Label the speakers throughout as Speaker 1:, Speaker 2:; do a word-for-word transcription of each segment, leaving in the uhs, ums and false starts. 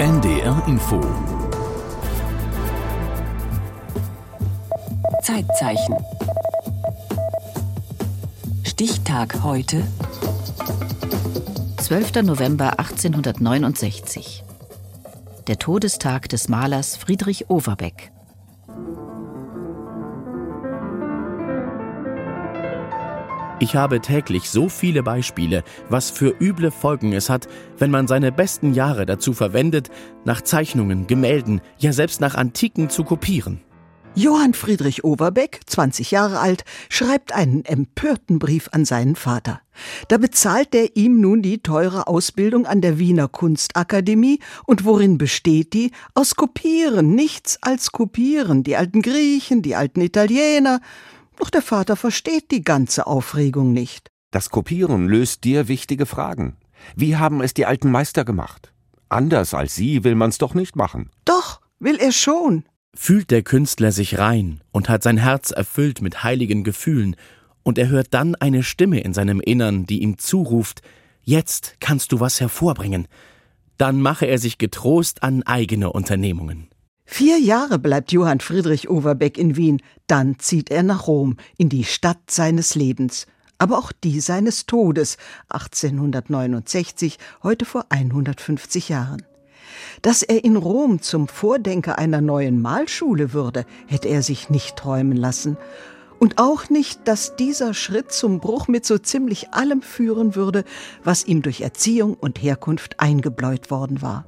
Speaker 1: N D R Info.
Speaker 2: Zeitzeichen. Stichtag heute.
Speaker 3: zwölfter November achtzehnhundertneunundsechzig. Der Todestag des Malers Friedrich Overbeck.
Speaker 4: Ich habe täglich so viele Beispiele, was für üble Folgen es hat, wenn man seine besten Jahre dazu verwendet, nach Zeichnungen, Gemälden, ja selbst nach Antiken zu kopieren.
Speaker 5: Johann Friedrich Overbeck, zwanzig Jahre alt, schreibt einen empörten Brief an seinen Vater. Da bezahlt er ihm nun die teure Ausbildung an der Wiener Kunstakademie. Und worin besteht die? Aus Kopieren, nichts als Kopieren. Die alten Griechen, die alten Italiener. Doch der Vater versteht die ganze Aufregung nicht.
Speaker 6: Das Kopieren löst dir wichtige Fragen. Wie haben es die alten Meister gemacht? Anders als sie will man's doch nicht machen.
Speaker 5: Doch, will er schon.
Speaker 4: Fühlt der Künstler sich rein und hat sein Herz erfüllt mit heiligen Gefühlen, und er hört dann eine Stimme in seinem Innern, die ihm zuruft: Jetzt kannst du was hervorbringen. Dann mache er sich getrost an eigene Unternehmungen.
Speaker 5: Vier Jahre bleibt Johann Friedrich Overbeck in Wien, dann zieht er nach Rom, in die Stadt seines Lebens, aber auch die seines Todes, achtzehnhundertneunundsechzig, heute vor hundertfünfzig Jahren. Dass er in Rom zum Vordenker einer neuen Malschule würde, hätte er sich nicht träumen lassen. Und auch nicht, dass dieser Schritt zum Bruch mit so ziemlich allem führen würde, was ihm durch Erziehung und Herkunft eingebläut worden war.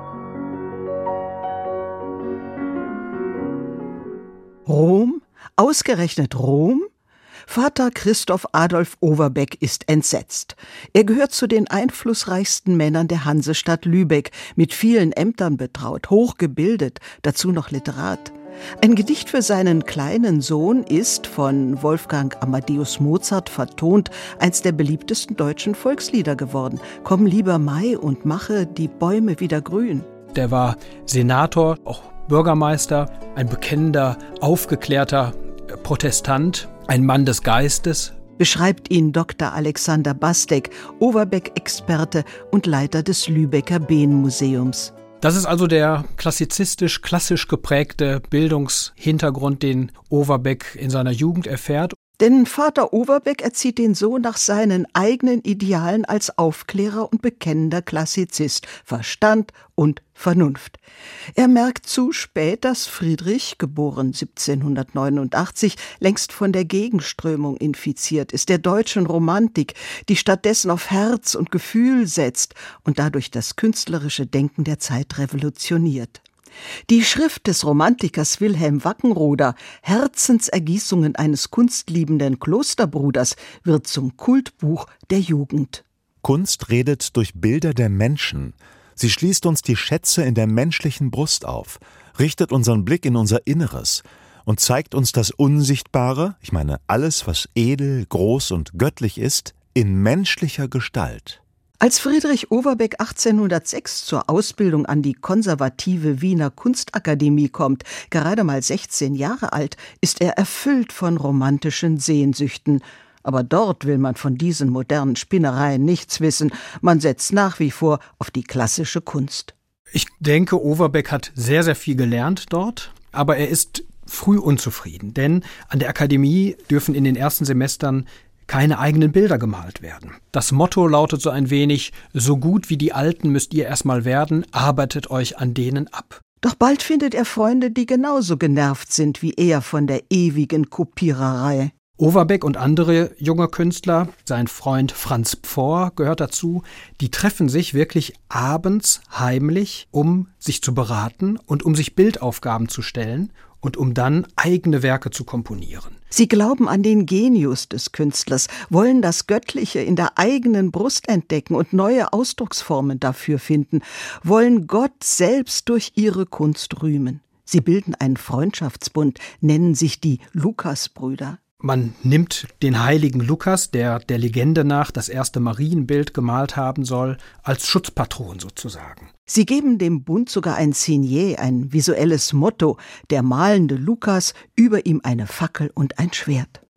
Speaker 5: Rom? Ausgerechnet Rom? Vater Christoph Adolf Overbeck ist entsetzt. Er gehört zu den einflussreichsten Männern der Hansestadt Lübeck, mit vielen Ämtern betraut, hochgebildet, dazu noch Literat. Ein Gedicht für seinen kleinen Sohn ist, von Wolfgang Amadeus Mozart vertont, eins der beliebtesten deutschen Volkslieder geworden. Komm lieber Mai und mache die Bäume wieder grün.
Speaker 7: Der war Senator, auch Bürgermeister, ein bekennender, aufgeklärter Protestant, ein Mann des Geistes.
Speaker 5: Beschreibt ihn Doktor Alexander Bastek, Overbeck-Experte und Leiter des Lübecker Behn-Museums.
Speaker 7: Das ist also der klassizistisch-klassisch geprägte Bildungshintergrund, den Overbeck in seiner Jugend erfährt.
Speaker 5: Denn Vater Overbeck erzieht den Sohn nach seinen eigenen Idealen als Aufklärer und bekennender Klassizist, Verstand und Vernunft. Er merkt zu spät, dass Friedrich, geboren siebzehnhundertneunundachtzig, längst von der Gegenströmung infiziert ist, der deutschen Romantik, die stattdessen auf Herz und Gefühl setzt und dadurch das künstlerische Denken der Zeit revolutioniert. Die Schrift des Romantikers Wilhelm Wackenroder, Herzensergießungen eines kunstliebenden Klosterbruders, wird zum Kultbuch der Jugend.
Speaker 8: Kunst redet durch Bilder der Menschen. Sie schließt uns die Schätze in der menschlichen Brust auf, richtet unseren Blick in unser Inneres und zeigt uns das Unsichtbare, ich meine alles, was edel, groß und göttlich ist, in menschlicher Gestalt.
Speaker 5: Als Friedrich Overbeck achtzehnhundertsechs zur Ausbildung an die konservative Wiener Kunstakademie kommt, gerade mal sechzehn Jahre alt, ist er erfüllt von romantischen Sehnsüchten. Aber dort will man von diesen modernen Spinnereien nichts wissen. Man setzt nach wie vor auf die klassische Kunst.
Speaker 7: Ich denke, Overbeck hat sehr, sehr viel gelernt dort, aber er ist früh unzufrieden. Denn an der Akademie dürfen in den ersten Semestern keine eigenen Bilder gemalt werden. Das Motto lautet so ein wenig: So gut wie die Alten müsst ihr erstmal werden, arbeitet euch an denen ab.
Speaker 5: Doch bald findet er Freunde, die genauso genervt sind wie er von der ewigen Kopiererei.
Speaker 7: Overbeck und andere junge Künstler, sein Freund Franz Pforr gehört dazu, die treffen sich wirklich abends heimlich, um sich zu beraten und um sich Bildaufgaben zu stellen und um dann eigene Werke zu komponieren.
Speaker 5: Sie glauben an den Genius des Künstlers, wollen das Göttliche in der eigenen Brust entdecken und neue Ausdrucksformen dafür finden, wollen Gott selbst durch ihre Kunst rühmen. Sie bilden einen Freundschaftsbund, nennen sich die Lukasbrüder.
Speaker 7: Man nimmt den heiligen Lukas, der der Legende nach das erste Marienbild gemalt haben soll, als Schutzpatron sozusagen.
Speaker 5: Sie geben dem Bund sogar ein Signet, ein visuelles Motto, der malende Lukas, über ihm eine Fackel und ein Schwert.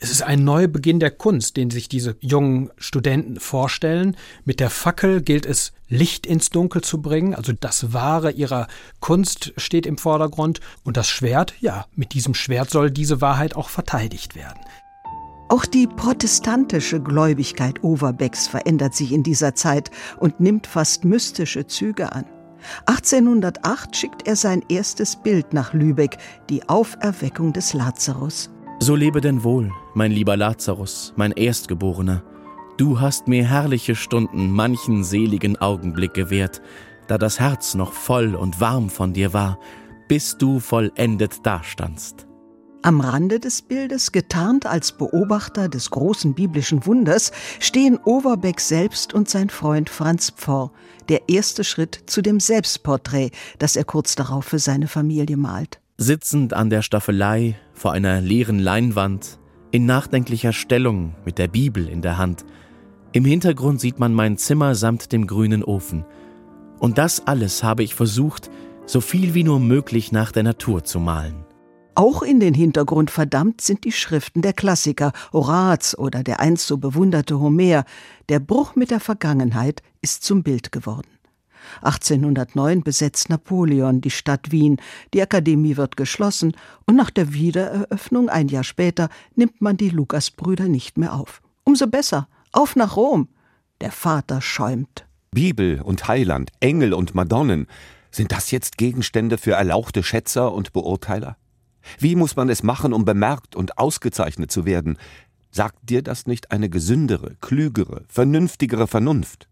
Speaker 7: Es ist ein Neubeginn der Kunst, den sich diese jungen Studenten vorstellen. Mit der Fackel gilt es, Licht ins Dunkel zu bringen. Also das Wahre ihrer Kunst steht im Vordergrund. Und das Schwert, ja, mit diesem Schwert soll diese Wahrheit auch verteidigt werden.
Speaker 5: Auch die protestantische Gläubigkeit Overbecks verändert sich in dieser Zeit und nimmt fast mystische Züge an. achtzehnhundertacht schickt er sein erstes Bild nach Lübeck, die Auferweckung des Lazarus.
Speaker 4: So lebe denn wohl, mein lieber Lazarus, mein Erstgeborener. Du hast mir herrliche Stunden, manchen seligen Augenblick gewährt, da das Herz noch voll und warm von dir war, bis du vollendet dastandst.
Speaker 5: Am Rande des Bildes, getarnt als Beobachter des großen biblischen Wunders, stehen Overbeck selbst und sein Freund Franz Pforr, der erste Schritt zu dem Selbstporträt, das er kurz darauf für seine Familie malt.
Speaker 4: Sitzend an der Staffelei, vor einer leeren Leinwand, in nachdenklicher Stellung, mit der Bibel in der Hand. Im Hintergrund sieht man mein Zimmer samt dem grünen Ofen. Und das alles habe ich versucht, so viel wie nur möglich nach der Natur zu malen.
Speaker 5: Auch in den Hintergrund verdammt sind die Schriften der Klassiker, Horaz oder der einst so bewunderte Homer. Der Bruch mit der Vergangenheit ist zum Bild geworden. achtzehnhundertneun besetzt Napoleon die Stadt Wien, die Akademie wird geschlossen und nach der Wiedereröffnung ein Jahr später nimmt man die Lukasbrüder nicht mehr auf. Umso besser, auf nach Rom. Der Vater schäumt.
Speaker 6: Bibel und Heiland, Engel und Madonnen, sind das jetzt Gegenstände für erlauchte Schätzer und Beurteiler? Wie muss man es machen, um bemerkt und ausgezeichnet zu werden? Sagt dir das nicht eine gesündere, klügere, vernünftigere Vernunft?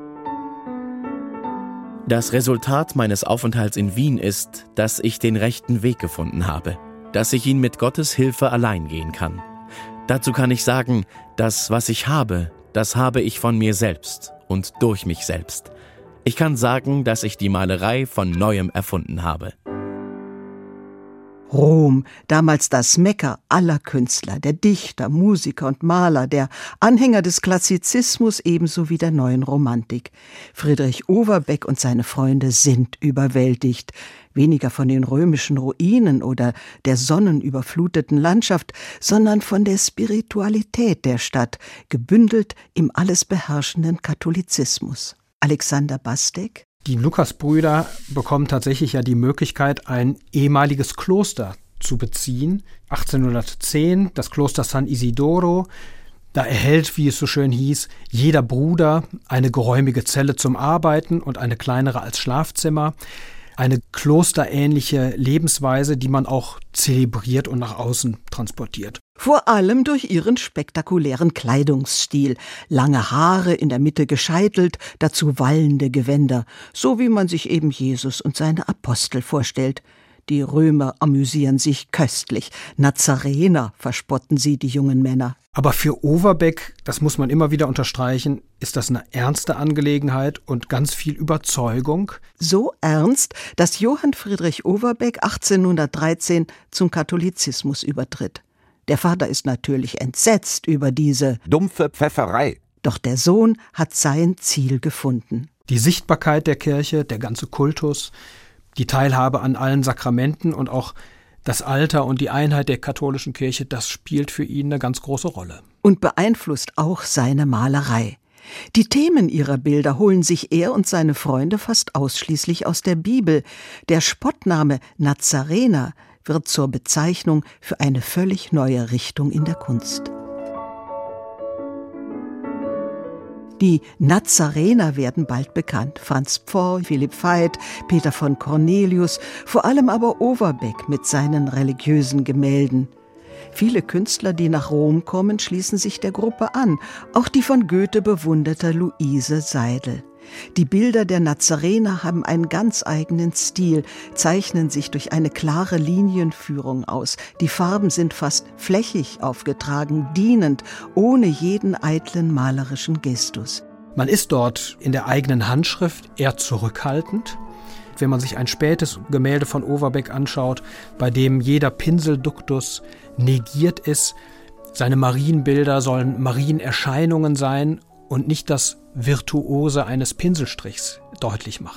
Speaker 4: Das Resultat meines Aufenthalts in Wien ist, dass ich den rechten Weg gefunden habe, dass ich ihn mit Gottes Hilfe allein gehen kann. Dazu kann ich sagen, das, was ich habe, das habe ich von mir selbst und durch mich selbst. Ich kann sagen, dass ich die Malerei von Neuem erfunden habe.
Speaker 5: Rom, damals das Mekka aller Künstler, der Dichter, Musiker und Maler, der Anhänger des Klassizismus ebenso wie der neuen Romantik. Friedrich Overbeck und seine Freunde sind überwältigt. Weniger von den römischen Ruinen oder der sonnenüberfluteten Landschaft, sondern von der Spiritualität der Stadt, gebündelt im alles beherrschenden Katholizismus. Alexander Bastek.
Speaker 7: Die Lukasbrüder bekommen tatsächlich ja die Möglichkeit, ein ehemaliges Kloster zu beziehen. achtzehnhundertzehn, das Kloster San Isidoro. Da erhält, wie es so schön hieß, jeder Bruder eine geräumige Zelle zum Arbeiten und eine kleinere als Schlafzimmer. Eine klosterähnliche Lebensweise, die man auch zelebriert und nach außen transportiert.
Speaker 5: Vor allem durch ihren spektakulären Kleidungsstil. Lange Haare, in der Mitte gescheitelt, dazu wallende Gewänder. So wie man sich eben Jesus und seine Apostel vorstellt. Die Römer amüsieren sich köstlich. Nazarener verspotten sie, die jungen Männer.
Speaker 7: Aber für Overbeck, das muss man immer wieder unterstreichen, ist das eine ernste Angelegenheit und ganz viel Überzeugung.
Speaker 5: So ernst, dass Johann Friedrich Overbeck achtzehnhundertdreizehn zum Katholizismus übertritt. Der Vater ist natürlich entsetzt über diese
Speaker 6: dumpfe Pfefferei.
Speaker 5: Doch der Sohn hat sein Ziel gefunden.
Speaker 7: Die Sichtbarkeit der Kirche, der ganze Kultus, die Teilhabe an allen Sakramenten und auch das Alter und die Einheit der katholischen Kirche, das spielt für ihn eine ganz große Rolle.
Speaker 5: Und beeinflusst auch seine Malerei. Die Themen ihrer Bilder holen sich er und seine Freunde fast ausschließlich aus der Bibel. Der Spottname Nazarener wird zur Bezeichnung für eine völlig neue Richtung in der Kunst. Die Nazarener werden bald bekannt. Franz Pforr, Philipp Veit, Peter von Cornelius, vor allem aber Overbeck mit seinen religiösen Gemälden. Viele Künstler, die nach Rom kommen, schließen sich der Gruppe an, auch die von Goethe bewunderte Luise Seidel. Die Bilder der Nazarener haben einen ganz eigenen Stil, zeichnen sich durch eine klare Linienführung aus. Die Farben sind fast flächig aufgetragen, dienend, ohne jeden eitlen malerischen Gestus.
Speaker 7: Man ist dort in der eigenen Handschrift eher zurückhaltend. Wenn man sich ein spätes Gemälde von Overbeck anschaut, bei dem jeder Pinselduktus negiert ist, seine Marienbilder sollen Marienerscheinungen sein und nicht das Virtuose eines Pinselstrichs deutlich machen.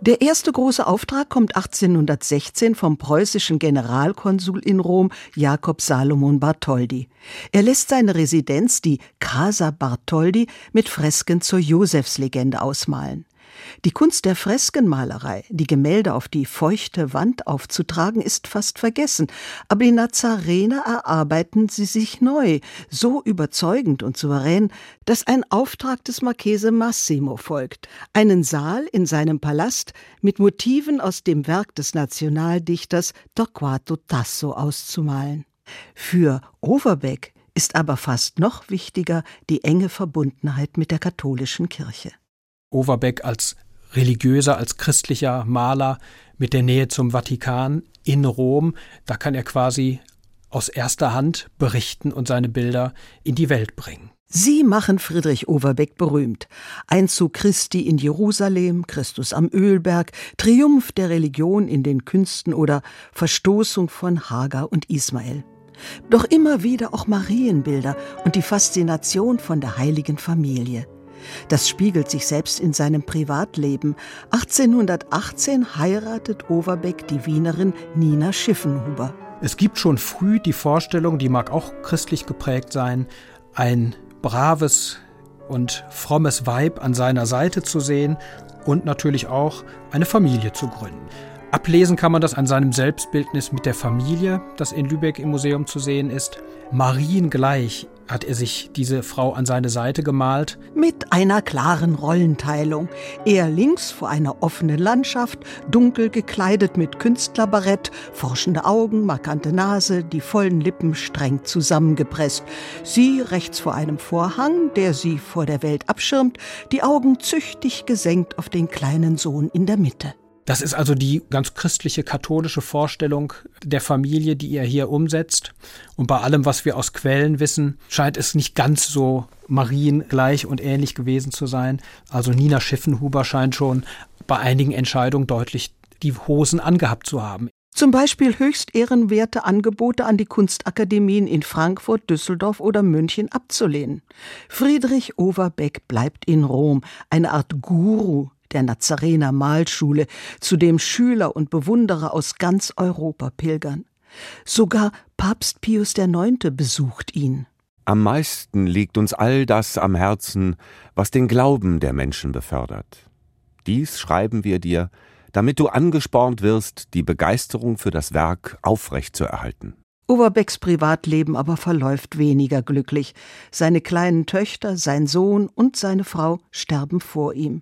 Speaker 5: Der erste große Auftrag kommt achtzehnhundertsechzehn vom preußischen Generalkonsul in Rom, Jakob Salomon Bartholdy. Er lässt seine Residenz, die Casa Bartholdy, mit Fresken zur Josefslegende ausmalen. Die Kunst der Freskenmalerei, die Gemälde auf die feuchte Wand aufzutragen, ist fast vergessen, aber die Nazarener erarbeiten sie sich neu, so überzeugend und souverän, dass ein Auftrag des Marchese Massimo folgt, einen Saal in seinem Palast mit Motiven aus dem Werk des Nationaldichters Torquato Tasso auszumalen. Für Overbeck ist aber fast noch wichtiger die enge Verbundenheit mit der katholischen Kirche.
Speaker 7: Overbeck als religiöser, als christlicher Maler mit der Nähe zum Vatikan in Rom, da kann er quasi aus erster Hand berichten und seine Bilder in die Welt bringen.
Speaker 5: Sie machen Friedrich Overbeck berühmt. Einzug Christi in Jerusalem, Christus am Ölberg, Triumph der Religion in den Künsten oder Verstoßung von Hagar und Ismael. Doch immer wieder auch Marienbilder und die Faszination von der heiligen Familie. Das spiegelt sich selbst in seinem Privatleben. achtzehnhundertachtzehn heiratet Overbeck die Wienerin Nina Schiffenhuber.
Speaker 7: Es gibt schon früh die Vorstellung, die mag auch christlich geprägt sein, ein braves und frommes Weib an seiner Seite zu sehen und natürlich auch eine Familie zu gründen. Ablesen kann man das an seinem Selbstbildnis mit der Familie, das in Lübeck im Museum zu sehen ist. Mariengleich hat er sich diese Frau an seine Seite gemalt.
Speaker 5: Mit einer klaren Rollenteilung. Er links vor einer offenen Landschaft, dunkel gekleidet mit Künstlerbarett, forschende Augen, markante Nase, die vollen Lippen streng zusammengepresst. Sie rechts vor einem Vorhang, der sie vor der Welt abschirmt, die Augen züchtig gesenkt auf den kleinen Sohn in der Mitte.
Speaker 7: Das ist also die ganz christliche, katholische Vorstellung der Familie, die er hier umsetzt. Und bei allem, was wir aus Quellen wissen, scheint es nicht ganz so mariengleich und ähnlich gewesen zu sein. Also Nina Schiffenhuber scheint schon bei einigen Entscheidungen deutlich die Hosen angehabt zu haben.
Speaker 5: Zum Beispiel höchst ehrenwerte Angebote an die Kunstakademien in Frankfurt, Düsseldorf oder München abzulehnen. Friedrich Overbeck bleibt in Rom, eine Art Guru der Nazarener Malschule, zu dem Schüler und Bewunderer aus ganz Europa pilgern. Sogar Papst Pius der Neunte besucht ihn.
Speaker 6: Am meisten liegt uns all das am Herzen, was den Glauben der Menschen befördert. Dies schreiben wir dir, damit du angespornt wirst, die Begeisterung für das Werk aufrechtzuerhalten.
Speaker 5: Overbecks Privatleben aber verläuft weniger glücklich. Seine kleinen Töchter, sein Sohn und seine Frau sterben vor ihm.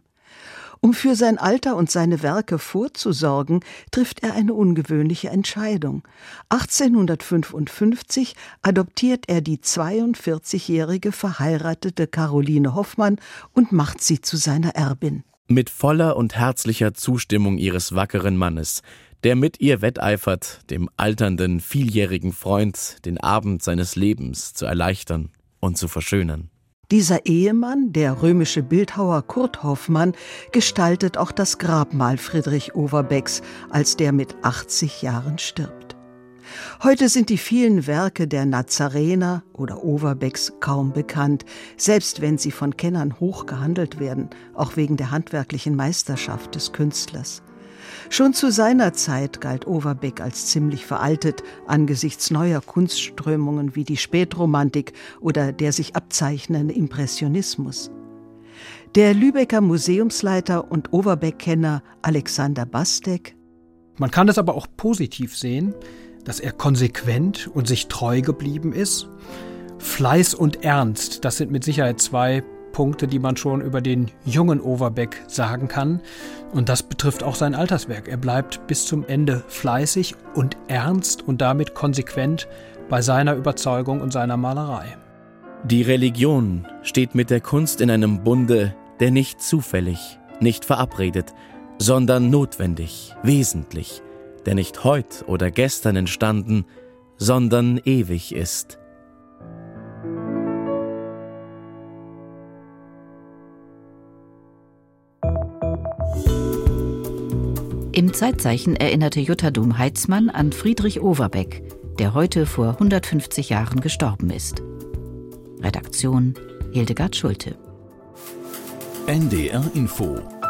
Speaker 5: Um für sein Alter und seine Werke vorzusorgen, trifft er eine ungewöhnliche Entscheidung. achtzehnhundertfünfundfünfzig adoptiert er die zweiundvierzigjährige verheiratete Caroline Hoffmann und macht sie zu seiner Erbin.
Speaker 4: Mit voller und herzlicher Zustimmung ihres wackeren Mannes, der mit ihr wetteifert, dem alternden, vieljährigen Freund den Abend seines Lebens zu erleichtern und zu verschönern.
Speaker 5: Dieser Ehemann, der römische Bildhauer Kurt Hoffmann, gestaltet auch das Grabmal Friedrich Overbecks, als der mit achtzig Jahren stirbt. Heute sind die vielen Werke der Nazarener oder Overbecks kaum bekannt, selbst wenn sie von Kennern hoch gehandelt werden, auch wegen der handwerklichen Meisterschaft des Künstlers. Schon zu seiner Zeit galt Overbeck als ziemlich veraltet angesichts neuer Kunstströmungen wie die Spätromantik oder der sich abzeichnende Impressionismus. Der Lübecker Museumsleiter und Overbeck-Kenner Alexander Bastek:
Speaker 7: Man kann es aber auch positiv sehen, dass er konsequent und sich treu geblieben ist. Fleiß und Ernst, das sind mit Sicherheit zwei Punkte, die man schon über den jungen Overbeck sagen kann. Und das betrifft auch sein Alterswerk. Er bleibt bis zum Ende fleißig und ernst und damit konsequent bei seiner Überzeugung und seiner Malerei.
Speaker 4: Die Religion steht mit der Kunst in einem Bunde, der nicht zufällig, nicht verabredet, sondern notwendig, wesentlich, der nicht heut oder gestern entstanden, sondern ewig ist.
Speaker 3: Im Zeitzeichen erinnerte Jutta Dom-Heitzmann an Friedrich Overbeck, der heute vor hundertfünfzig Jahren gestorben ist. Redaktion Hildegard Schulte.
Speaker 1: N D R Info